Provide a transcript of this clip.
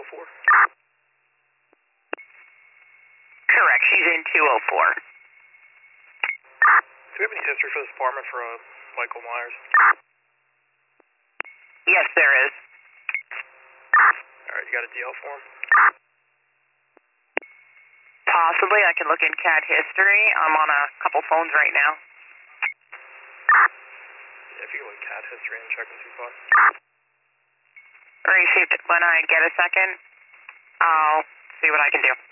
204? Correct, she's in 204. Do we have any history for this department for Michael Myers? Yes, there is. Alright, you got a DL for him? Possibly, I can look in CAD history. I'm on a couple phones right now. Yeah, if you go in CAD history and check with 2-5. Received. When I get a second, I'll see what I can do.